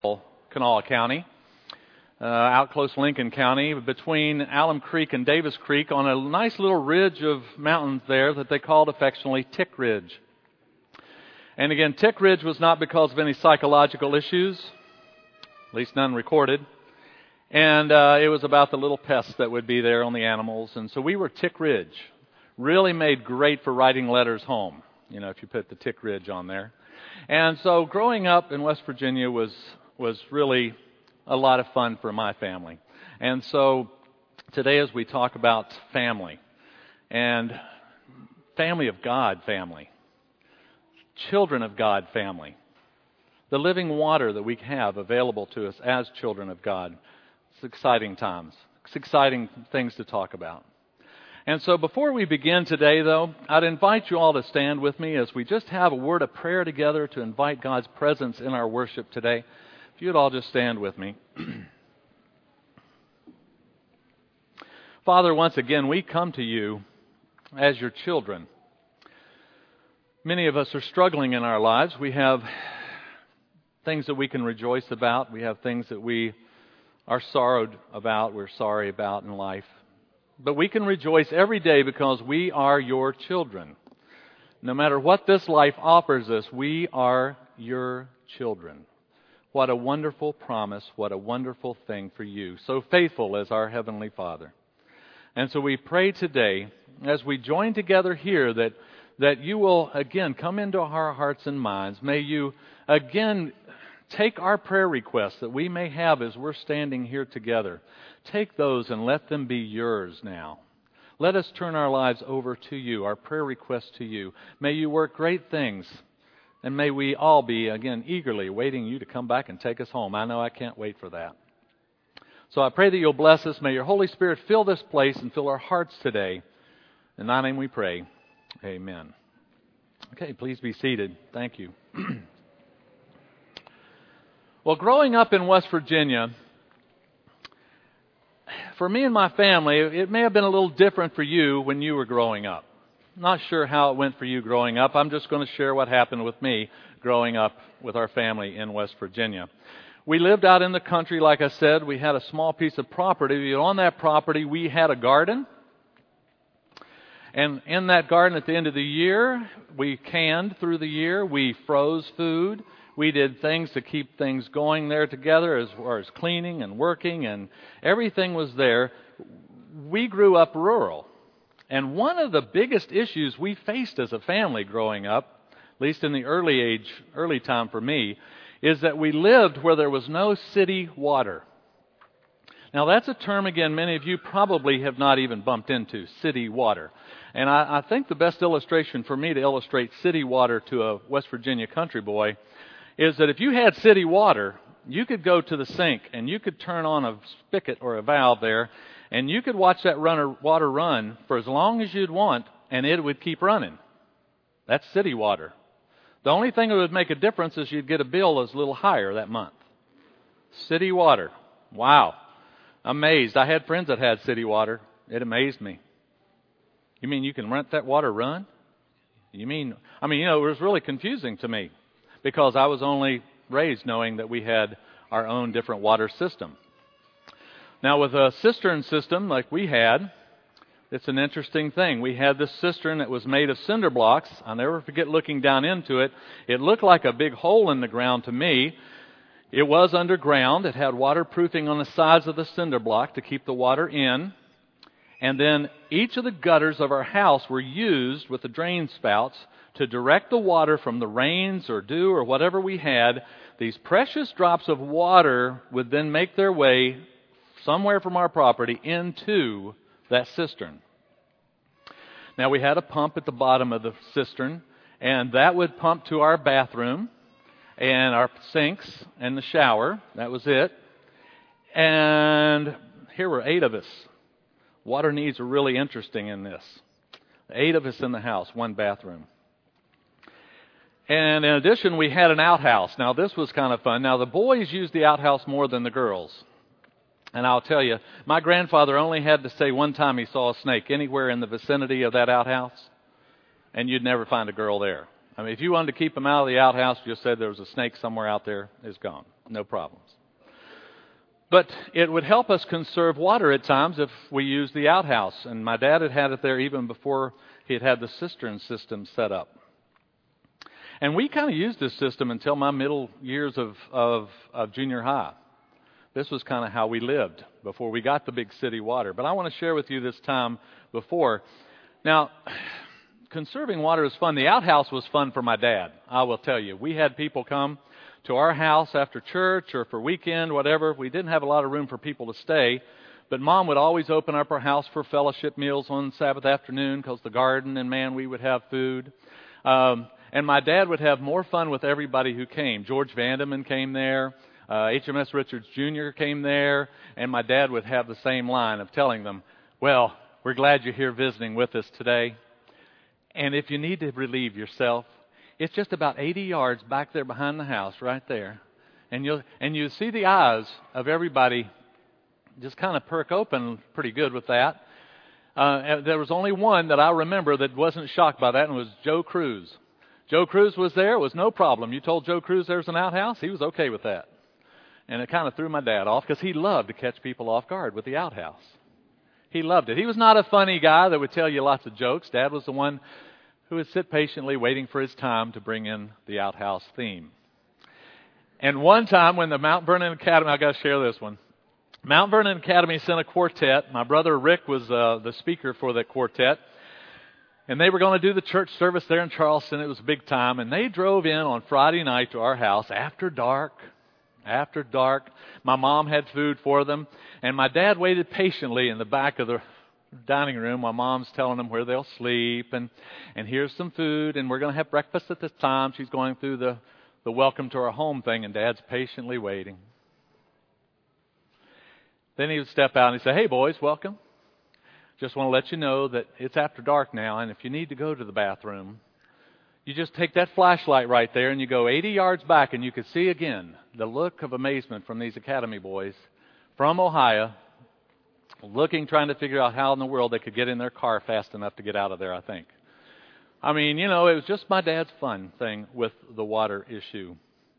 Kanawha County, out close to Lincoln County, between Alum Creek and Davis Creek, on a nice little ridge of mountains there that they called affectionately Tick Ridge. And again, Tick Ridge was not because of any psychological issues, at least none recorded. And it was about the little pests that would be there on the animals. And so we were Tick Ridge. Really made great for writing letters home, if you put the Tick Ridge on there. And so growing up in West Virginia was really a lot of fun for my family. And so today as we talk about family and family of God family, children of God family, the living water that we have available to us as children of God, it's exciting times. It's exciting things to talk about. And so before we begin today, though, I'd invite you all to stand with me as we just have a word of prayer together to invite God's presence in our worship today. If you'd all just stand with me. Father, once again, we come to you as your children. Many of us are struggling in our lives. We have things that we can rejoice about. We have things that we are sorrowed about, we're sorry about in life. But we can rejoice every day because we are your children. No matter what this life offers us, we are your children. What a wonderful promise, what a wonderful thing for you. So faithful as our Heavenly Father. And so we pray today, as we join together here, that you will again come into our hearts and minds. May you again take our prayer requests that we may have as we're standing here together. Take those and let them be yours now. Let us turn our lives over to you, our prayer requests to you. May you work great things. And may we all be, again, eagerly waiting you to come back and take us home. I know I can't wait for that. So I pray that you'll bless us. May your Holy Spirit fill this place and fill our hearts today. In thy name we pray. Amen. Okay, please be seated. Thank you. Well, growing up in West Virginia, for me and my family, it may have been a little different for you when you were growing up. Not sure how it went for you growing up. I'm just going to share what happened with me growing up with our family in West Virginia. We lived out in the country, like I said. We had a small piece of property. On that property, we had a garden. And in that garden at the end of the year, we canned through the year. We froze food. We did things to keep things going there together as far as cleaning and working, and everything was there. We grew up rural. And one of the biggest issues we faced as a family growing up, at least in the early time for me, is that we lived where there was no city water. Now that's a term, again, many of you probably have not even bumped into, city water. And I think the best illustration for me to illustrate city water to a West Virginia country boy is that if you had city water, you could go to the sink and you could turn on a spigot or a valve there, and you could watch that water run for as long as you'd want, and it would keep running. That's city water. The only thing that would make a difference is you'd get a bill that's a little higher that month. City water. Wow. Amazed. I had friends that had city water. It amazed me. You mean you can let that water run? It was really confusing to me because I was only raised knowing that we had our own different water system. Now, with a cistern system like we had, it's an interesting thing. We had this cistern that was made of cinder blocks. I'll never forget looking down into it. It looked like a big hole in the ground to me. It was underground. It had waterproofing on the sides of the cinder block to keep the water in. And then each of the gutters of our house were used with the drain spouts to direct the water from the rains or dew or whatever we had. These precious drops of water would then make their way somewhere from our property into that cistern. Now we had a pump at the bottom of the cistern, and that would pump to our bathroom and our sinks and the shower. That was it. And here were 8 of us. Water needs are really interesting in this. 8 of us in the house, 1 bathroom. And in addition, we had an outhouse. Now this was kind of fun. Now the boys used the outhouse more than the girls. And I'll tell you, my grandfather only had to say one time he saw a snake anywhere in the vicinity of that outhouse, and you'd never find a girl there. I mean, if you wanted to keep them out of the outhouse, just said there was a snake somewhere out there, it's gone. No problems. But it would help us conserve water at times if we used the outhouse. And my dad had it there even before he had the cistern system set up. And we kind of used this system until my middle years of junior high. This was kind of how we lived before we got the big city water. But I want to share with you this time before. Now, conserving water is fun. The outhouse was fun for my dad, I will tell you. We had people come to our house after church or for weekend, whatever. We didn't have a lot of room for people to stay. But Mom would always open up our house for fellowship meals on Sabbath afternoon because the garden, and man, we would have food. And my dad would have more fun with everybody who came. George Vandeman came there. HMS Richards Jr. came there. And my dad would have the same line of telling them, well, we're glad you're here visiting with us today. And if you need to relieve yourself, it's just about 80 yards back there behind the house, right there. And you see the eyes of everybody just kind of perk open pretty good with that. There was only one that I remember that wasn't shocked by that, and it was Joe Cruz. Joe Cruz was there. It was no problem. You told Joe Cruz there's an outhouse, he was okay with that. And it kind of threw my dad off because he loved to catch people off guard with the outhouse. He loved it. He was not a funny guy that would tell you lots of jokes. Dad was the one who would sit patiently waiting for his time to bring in the outhouse theme. And one time when the Mount Vernon Academy, I got to share this one. Mount Vernon Academy sent a quartet. My brother Rick was the speaker for that quartet. And they were going to do the church service there in Charleston. It was a big time. And they drove in on Friday night to our house after dark. After dark. My mom had food for them. And my dad waited patiently in the back of the dining room while Mom's telling them where they'll sleep. And here's some food. And we're going to have breakfast at this time. She's going through the welcome to our home thing. And Dad's patiently waiting. Then he would step out and he'd say, hey, boys, welcome. Just want to let you know that it's after dark now, and if you need to go to the bathroom, you just take that flashlight right there and you go 80 yards back, and you can see again the look of amazement from these Academy boys from Ohio, trying to figure out how in the world they could get in their car fast enough to get out of there, I think. I mean, it was just my dad's fun thing with the water issue.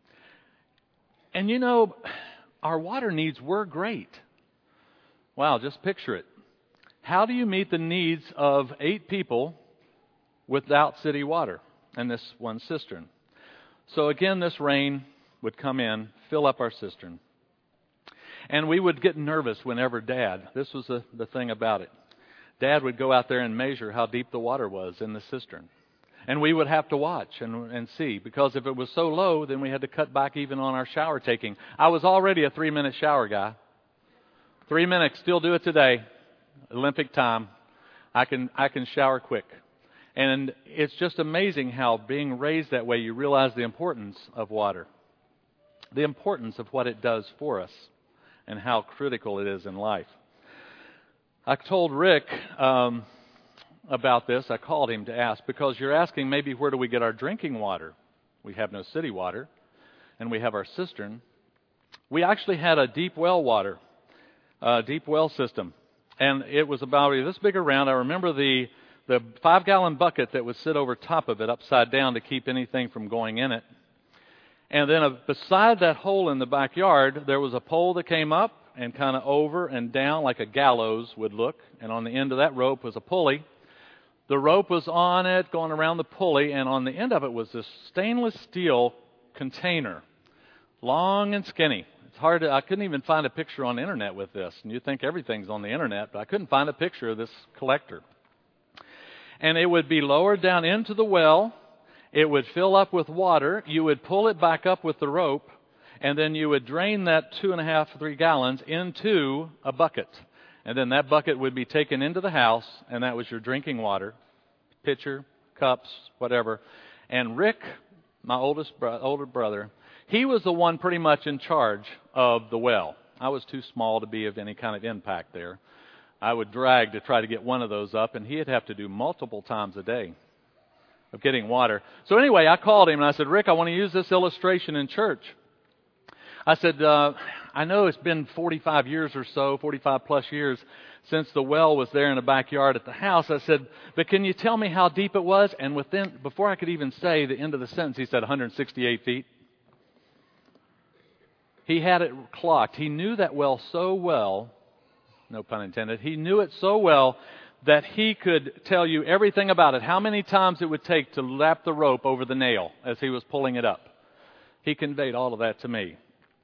And our water needs were great. Wow, just picture it. How do you meet the needs of 8 people without city water and this one cistern? So again, this rain would come in, fill up our cistern. And we would get nervous whenever this was the thing about it. Dad would go out there and measure how deep the water was in the cistern. And we would have to watch and see, because if it was so low, then we had to cut back even on our shower taking. I was already a 3-minute shower guy. 3 minutes, still do it today. Olympic time. I can shower quick. And it's just amazing how being raised that way, you realize the importance of water. The importance of what it does for us and how critical it is in life. I told Rick about this. I called him to ask, because you're asking maybe where do we get our drinking water? We have no city water, and we have our cistern. We actually had a deep well system. And it was about this big around. I remember the 5-gallon bucket that would sit over top of it upside down to keep anything from going in it. And then beside that hole in the backyard, there was a pole that came up and kind of over and down like a gallows would look. And on the end of that rope was a pulley. The rope was on it, going around the pulley. And on the end of it was this stainless steel container, long and skinny. I couldn't even find a picture on the internet with this. And you think everything's on the internet, but I couldn't find a picture of this collector. And it would be lowered down into the well. It would fill up with water. You would pull it back up with the rope, and then you would drain that 2.5, 3 gallons into a bucket. And then that bucket would be taken into the house, and that was your drinking water, pitcher, cups, whatever. And Rick, my older brother, he was the one pretty much in charge of the well. I was too small to be of any kind of impact there. I would drag to try to get one of those up, and he'd have to do multiple times a day of getting water. So anyway, I called him and I said, Rick, I want to use this illustration in church. I said, I know it's been 45 years or so, 45 plus years since the well was there in the backyard at the house. I said, but can you tell me how deep it was? And before I could even say the end of the sentence, he said 168 feet. He had it clocked. He knew that well so well, no pun intended, he knew it so well that he could tell you everything about it, how many times it would take to lap the rope over the nail as he was pulling it up. He conveyed all of that to me.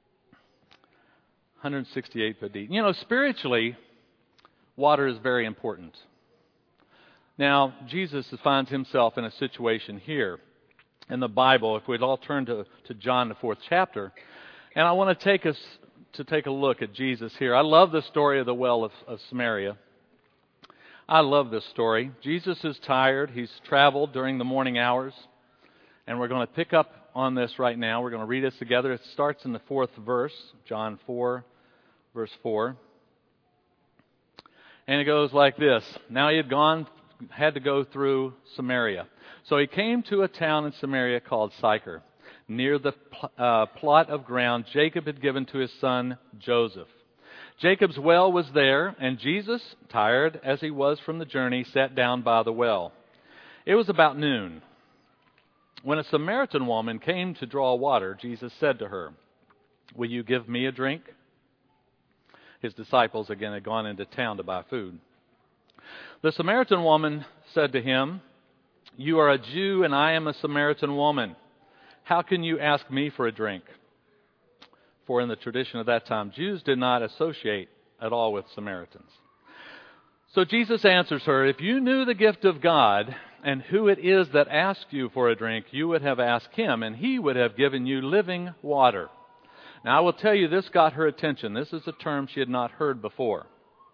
168 foot deep. You know, spiritually, water is very important. Now, Jesus finds himself in a situation here in the Bible. If we'd all turn to John, the 4th chapter, and I want to take us to take a look at Jesus here. I love the story of the well of Samaria. I love this story. Jesus is tired. He's traveled during the morning hours, and we're going to pick up on this right now. We're going to read this together. It starts in the 4th verse, John 4, verse 4. And it goes like this. Now he had to go through Samaria. So he came to a town in Samaria called Sychar, near the plot of ground Jacob had given to his son Joseph. Jacob's well was there, and Jesus, tired as he was from the journey, sat down by the well. It was about noon. When a Samaritan woman came to draw water, Jesus said to her, "Will you give me a drink?" His disciples again had gone into town to buy food. The Samaritan woman said to him, "You are a Jew and I am a Samaritan woman. How can you ask me for a drink?" For in the tradition of that time, Jews did not associate at all with Samaritans. So Jesus answers her, "If you knew the gift of God and who it is that asks you for a drink, you would have asked him, and he would have given you living water." Now, I will tell you, this got her attention. This is a term she had not heard before.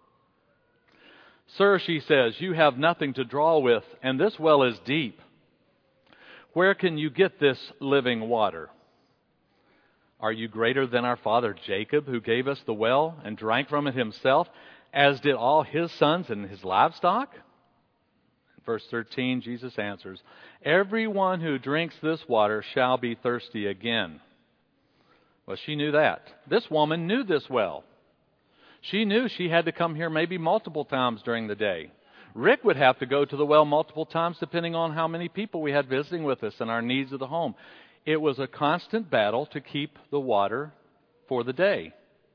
"Sir," she says, "you have nothing to draw with, and this well is deep. Where can you get this living water? Are you greater than our father Jacob, who gave us the well and drank from it himself, as did all his sons and his livestock?" Verse 13, Jesus answers, "Everyone who drinks this water shall be thirsty again." Well, she knew that. This woman knew this well. She knew she had to come here maybe multiple times during the day. Rick would have to go to the well multiple times depending on how many people we had visiting with us and our needs of the home. It was a constant battle to keep the water for the day.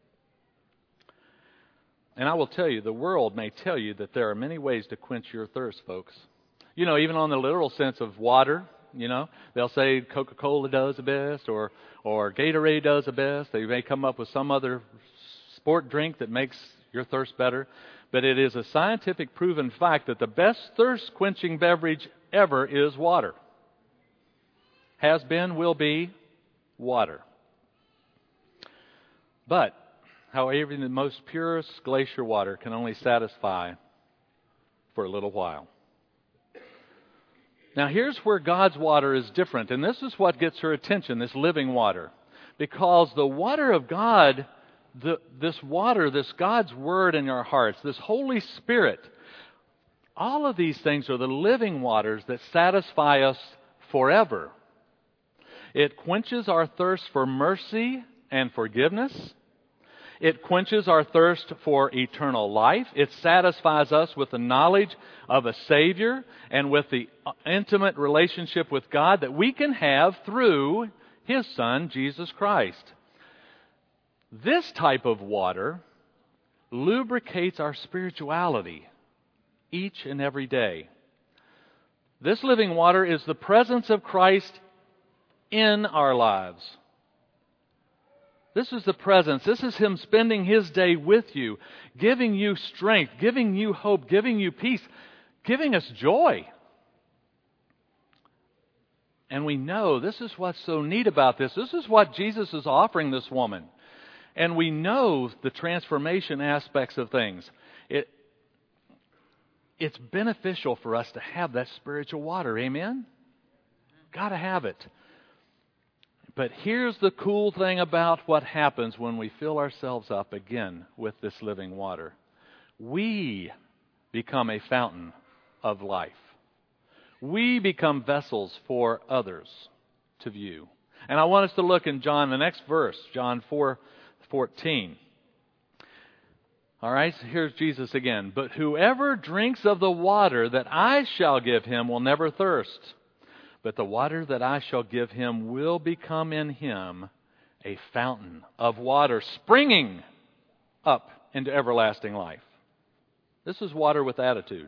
And I will tell you, the world may tell you that there are many ways to quench your thirst, folks. You know, even on the literal sense of water, you know, they'll say Coca-Cola does the best or Gatorade does the best. They may come up with some other sport drink that makes your thirst better. But it is a scientific proven fact that the best thirst-quenching beverage ever is water. Has been, will be, water. But, however, the most purest glacier water can only satisfy for a little while. Now, here's where God's water is different, and this is what gets her attention, this living water. Because the water of God, this water, this God's Word in our hearts, this Holy Spirit, all of these things are the living waters that satisfy us forever. It quenches our thirst for mercy and forgiveness. It quenches our thirst for eternal life. It satisfies us with the knowledge of a Savior and with the intimate relationship with God that we can have through His Son, Jesus Christ. This type of water lubricates our spirituality each and every day. This living water is the presence of Christ in our lives. This is the presence. This is Him spending His day with you, giving you strength, giving you hope, giving you peace, giving us joy. And we know this is what's so neat about this. This is what Jesus is offering this woman. And we know the transformation aspects of things. It's beneficial for us to have that spiritual water. Amen? Got to have it. But here's the cool thing about what happens when we fill ourselves up again with this living water. We become a fountain of life. We become vessels for others to view. And I want us to look in John, the next verse, John 4:14. All right, so here's Jesus again. But whoever drinks of the water that I shall give him will never thirst. But the water that I shall give him will become in him a fountain of water springing up into everlasting life. This is water with attitude.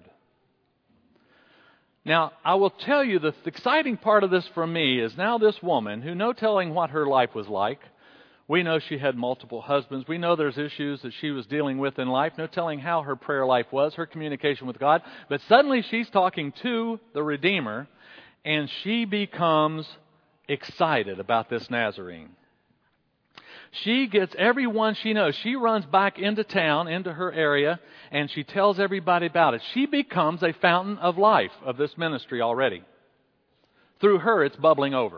Now, I will tell you the exciting part of this for me is now this woman, who no telling what her life was like. We know she had multiple husbands. We know there's issues that she was dealing with in life. No telling how her prayer life was, her communication with God. But suddenly she's talking to the Redeemer, and she becomes excited about this Nazarene. She gets everyone she knows. She runs back into town, into her area, and she tells everybody about it. She becomes a fountain of life of this ministry already. Through her, it's bubbling over.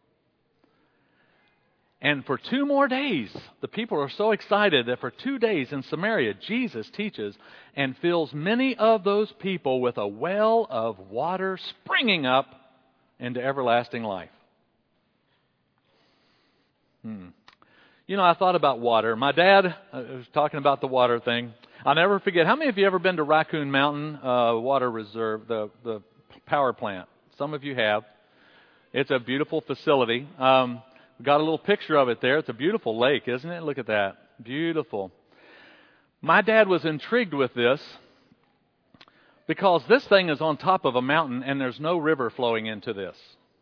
And for 2 more days, the people are so excited that for 2 days in Samaria, Jesus teaches and fills many of those people with a well of water springing up into everlasting life. You know, I thought about water. My dad was talking about the water thing. I'll never forget. How many of you ever been to Raccoon Mountain Water Reserve, the power plant? Some of you have. It's a beautiful facility. We've got a little picture of it there. It's a beautiful lake, isn't it? Look at that. Beautiful. My dad was intrigued with this because this thing is on top of a mountain and there's no river flowing into this.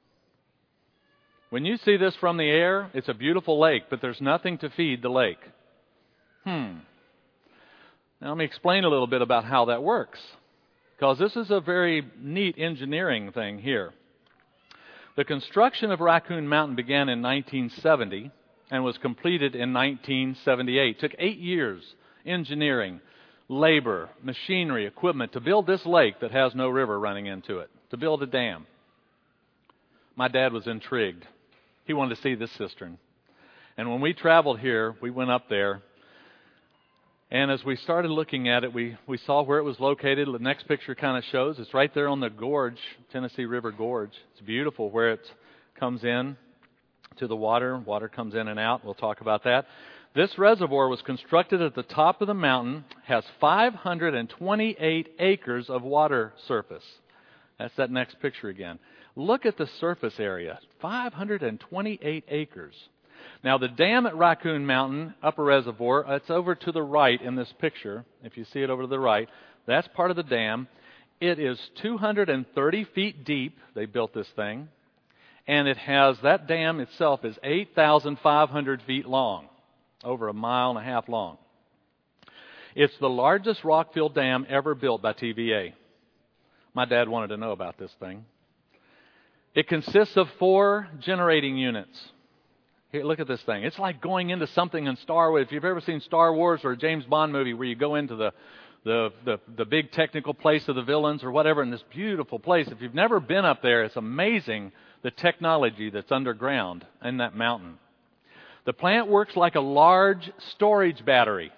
When you see this from the air, it's a beautiful lake, but there's nothing to feed the lake. Now let me explain a little bit about how that works, because this is a very neat engineering thing here. The construction of Raccoon Mountain began in 1970 and was completed in 1978. It took 8 years, engineering, labor, machinery, equipment, to build this lake that has no river running into it, to build a dam. My dad was intrigued. He wanted to see this cistern. And when we traveled here, we went up there. And as we started looking at it, we saw where it was located. The next picture kind of shows. It's right there on the gorge, Tennessee River Gorge. It's beautiful where it comes in to the water. Water comes in and out. We'll talk about that. This reservoir was constructed at the top of the mountain, has 528 acres of water surface. That's that next picture again. Look at the surface area, 528 acres. Now, the dam at Raccoon Mountain, upper reservoir, it's over to the right in this picture. If you see it over to the right, that's part of the dam. It is 230 feet deep. They built this thing. And it has, that dam itself is 8,500 feet long, over 1.5 miles long. It's the largest rock-filled dam ever built by TVA. My dad wanted to know about this thing. It consists of 4 generating units. Here, look at this thing. It's like going into something in Star Wars. If you've ever seen Star Wars or a James Bond movie where you go into the big technical place of the villains or whatever in this beautiful place. If you've never been up there, it's amazing the technology that's underground in that mountain. The plant works like a large storage battery.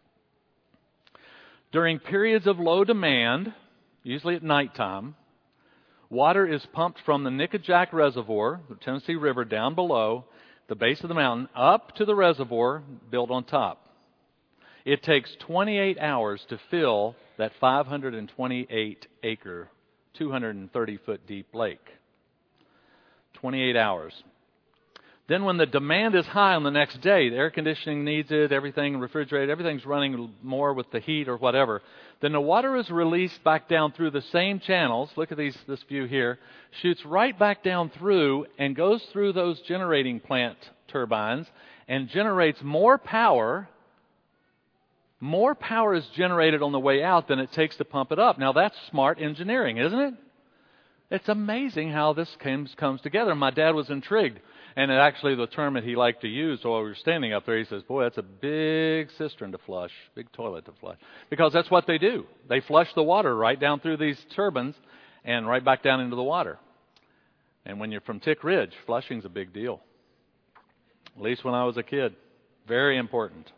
During periods of low demand, usually at nighttime, water is pumped from the Nickajack Reservoir, the Tennessee River, down below the base of the mountain, up to the reservoir built on top. It takes 28 hours to fill that 528-acre, 230-foot deep lake. 28 hours. Then when the demand is high on the next day, the air conditioning needs it, everything, refrigerated, everything's running more with the heat or whatever, then the water is released back down through the same channels. Look at this view here. Shoots right back down through and goes through those generating plant turbines and generates more power. More power is generated on the way out than it takes to pump it up. Now that's smart engineering, isn't it? It's amazing how this comes together. My dad was intrigued. And actually the term that he liked to use while we were standing up there, he says, boy, that's a big cistern to flush, big toilet to flush. Because that's what they do. They flush the water right down through these turbines and right back down into the water. And when you're from Tick Ridge, flushing's a big deal. At least when I was a kid. Very important.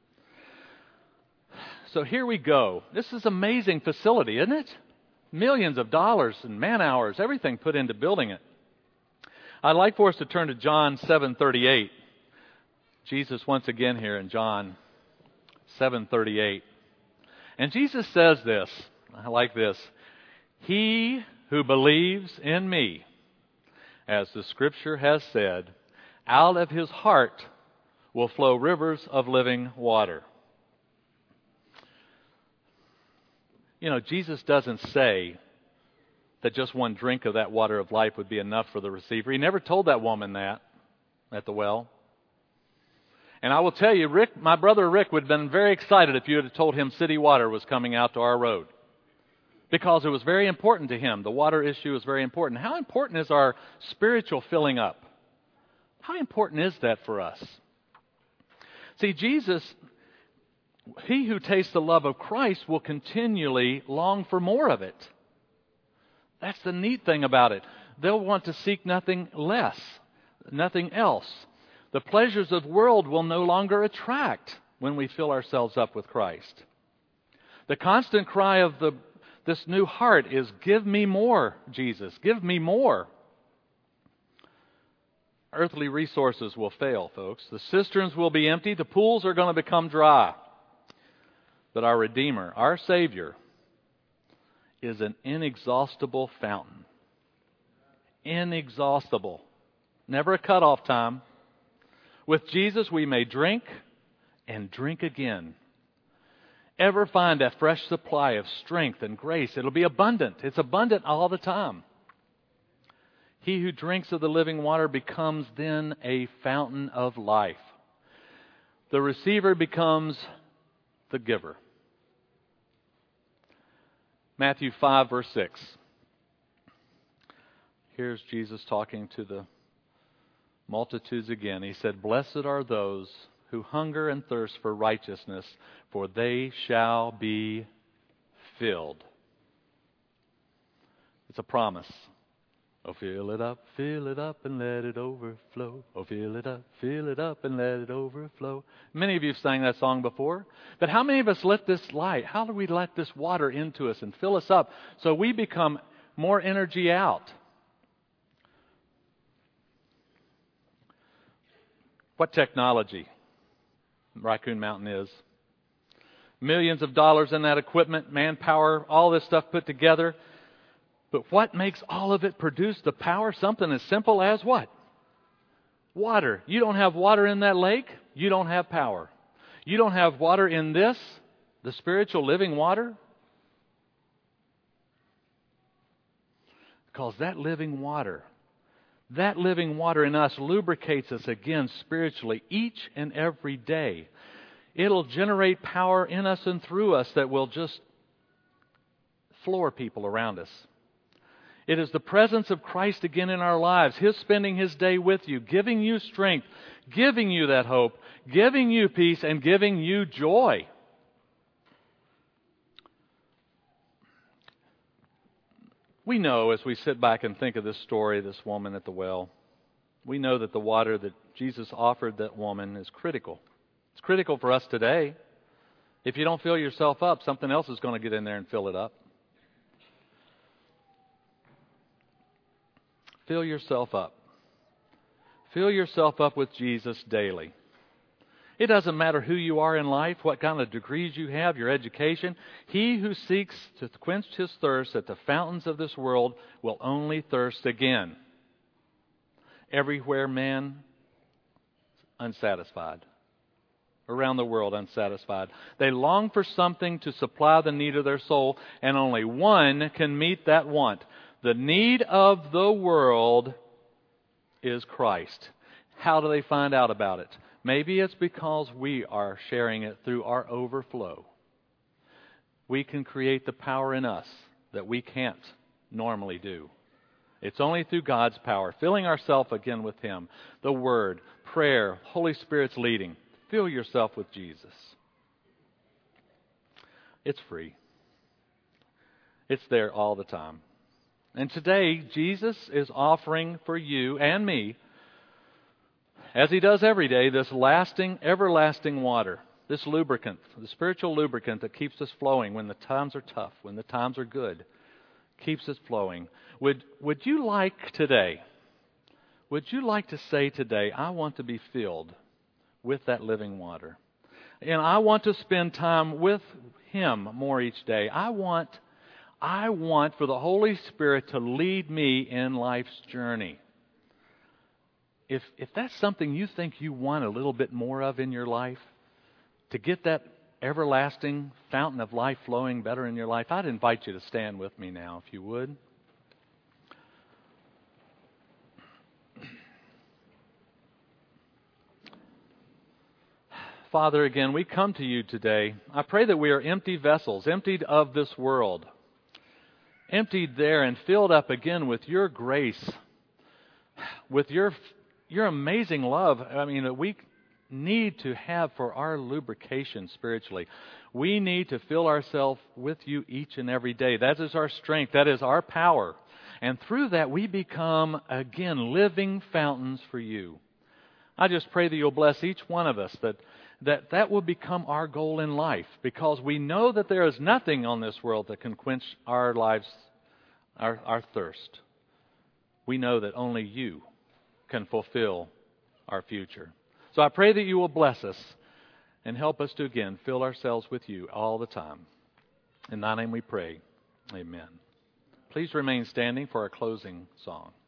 So here we go. This is an amazing facility, isn't it? Millions of dollars and man hours, everything put into building it. I'd like for us to turn to John 7:38. Jesus once again here in John 7:38. And Jesus says this, I like this, "He who believes in me, as the Scripture has said, out of his heart will flow rivers of living water." You know, Jesus doesn't say that just one drink of that water of life would be enough for the receiver. He never told that woman that at the well. And I will tell you, Rick, my brother Rick would have been very excited if you had told him city water was coming out to our road. Because it was very important to him. The water issue is very important. How important is our spiritual filling up? How important is that for us? See, Jesus, he who tastes the love of Christ will continually long for more of it. That's the neat thing about it. They'll want to seek nothing less, nothing else. The pleasures of the world will no longer attract when we fill ourselves up with Christ. The constant cry of this new heart is, "Give me more, Jesus. Give me more." Earthly resources will fail, folks. The cisterns will be empty. The pools are going to become dry. But our Redeemer, our Savior, is an inexhaustible fountain. Inexhaustible. Never a cutoff time. With Jesus we may drink and drink again. Ever find a fresh supply of strength and grace. It'll be abundant. It's abundant all the time. He who drinks of the living water becomes then a fountain of life. The receiver becomes the giver. Matthew 5, verse 6. Here's Jesus talking to the multitudes again. He said, "Blessed are those who hunger and thirst for righteousness, for they shall be filled." It's a promise. Oh, fill it up and let it overflow. Oh, fill it up and let it overflow. Many of you have sang that song before. But how many of us let this light, how do we let this water into us and fill us up so we become more energy out? What technology Raccoon Mountain is. Millions of dollars in that equipment, manpower, all this stuff put together. But what makes all of it produce the power? Something as simple as what? Water. You don't have water in that lake, you don't have power. You don't have water in this, the spiritual living water. Because that living water in us lubricates us again spiritually each and every day. It'll generate power in us and through us that will just floor people around us. It is the presence of Christ again in our lives. His spending His day with you, giving you strength, giving you that hope, giving you peace, and giving you joy. We know as we sit back and think of this story, this woman at the well, we know that the water that Jesus offered that woman is critical. It's critical for us today. If you don't fill yourself up, something else is going to get in there and fill it up. Fill yourself up. Fill yourself up with Jesus daily. It doesn't matter who you are in life, what kind of degrees you have, your education. He who seeks to quench his thirst at the fountains of this world will only thirst again. Everywhere man unsatisfied. Around the world unsatisfied. They long for something to supply the need of their soul, and only one can meet that want. The need of the world is Christ. How do they find out about it? Maybe it's because we are sharing it through our overflow. We can create the power in us that we can't normally do. It's only through God's power, filling ourselves again with Him, the Word, prayer, Holy Spirit's leading. Fill yourself with Jesus. It's free. It's there all the time. And today, Jesus is offering for you and me, as He does every day, this lasting, everlasting water, this lubricant, the spiritual lubricant that keeps us flowing when the times are tough, when the times are good, keeps us flowing. Would you like today, would you like to say today, I want to be filled with that living water? And I want to spend time with Him more each day. I want for the Holy Spirit to lead me in life's journey. If that's something you think you want a little bit more of in your life, to get that everlasting fountain of life flowing better in your life, I'd invite you to stand with me now, if you would. Father, again, we come to you today. I pray that we are empty vessels, emptied of this world, emptied there and filled up again with your grace, with your amazing love. I mean, that we need to have for our lubrication spiritually. We need to fill ourselves with you each and every day. That is our strength. That is our power. And through that, we become, again, living fountains for you. I just pray that you'll bless each one of us, that will become our goal in life, because we know that there is nothing on this world that can quench our lives, our thirst. We know that only you can fulfill our future. So I pray that you will bless us and help us to, again, fill ourselves with you all the time. In thy name we pray. Amen. Please remain standing for our closing song.